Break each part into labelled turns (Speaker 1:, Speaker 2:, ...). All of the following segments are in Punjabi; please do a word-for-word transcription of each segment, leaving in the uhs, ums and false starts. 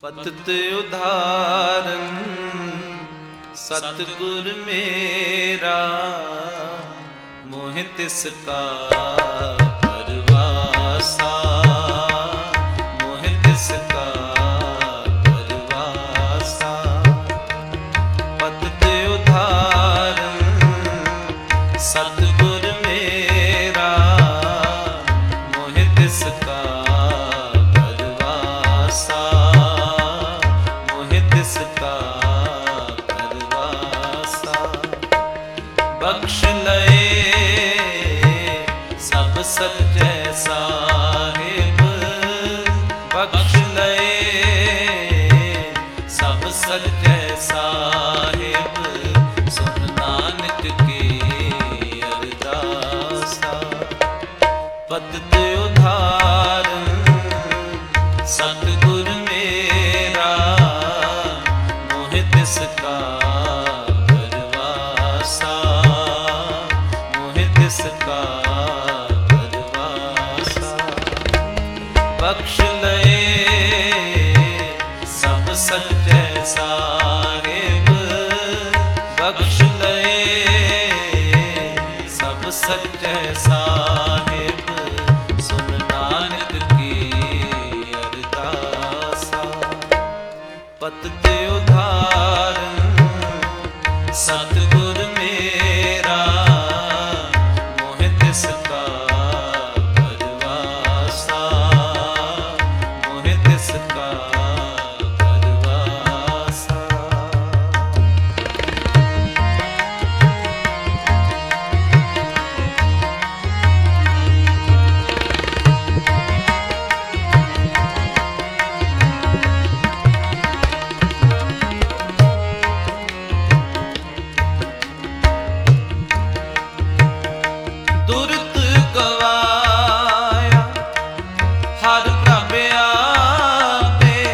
Speaker 1: ਪਤਿਤ ਉਧਾਰਨ ਸਤਿਗੁਰ ਮੇਰਾ, ਮੋਹਿ ਤਿਸ ਕਾ ਪਰਵਾਸਾ, ਮੋਹਿ ਤਿਸ ਕਾ ਪਰਵਾਸਾ। ਪਤਿਤ ਉਧਾਰਨ ਸਤਿਗੁਰ ਮੇਰਾ, ਮੋਹਿ ਤਿਸ ਕਾ ਪਰਵਾਸਾ, ਮੋਹਿ ਤਿਸ ਕਾ ਪਰਵਾਸਾ। ਬਖਸ਼ ਲਏ ਸਭ ਸੱਚੇ ਸਾਹਿਬ, ਬਖਸ਼ ਲਏ ਸਭ ਸੱਚੇ ਸਾਹਿਬ, ਸੁਨ ਨਾਨਕ ਕੀ ਅਰਦਾਸਾ। ਪਤਿਤ ਉਧਾਰਨ ਸਤਿਗੁਰ ਮੇਰਾ, ਮੋਹਿ ਤਿਸ ਕਾ ਪਰਵਾਸਾ, ਮੋਹਿ ਤਿਸ ਕਾ ਪਰਵਾਸਾ। ਬਖਸ਼ ਲਏ ਸਭ ਸੱਚੇ ਸਾਹਿਬ, ਬਖਸ਼ ਲਏ ਸਭ ਸੱਚੇ ਸਾਹਿਬ, ਸੁਨ ਨਾਨਕ ਕੀ ਅਰਦਾਸਾ। ਪਤਿਤ ਉਧਾਰਨ ਸਤਿਗੁਰ ਮੇਰਾ, ਮੋਹਿ ਤਿਸ ਕਾ ਪਰਵਾਸਾ, ਮੋਹਿ ਤਿਸ ਕਾ ਪਰਵਾਸਾ। ਦੁਰਤ ਗਵਾਇਆ ਹਰਿ ਪ੍ਰਭ ਆਪੇ,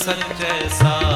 Speaker 1: ਸੱਚੈ ਸਾ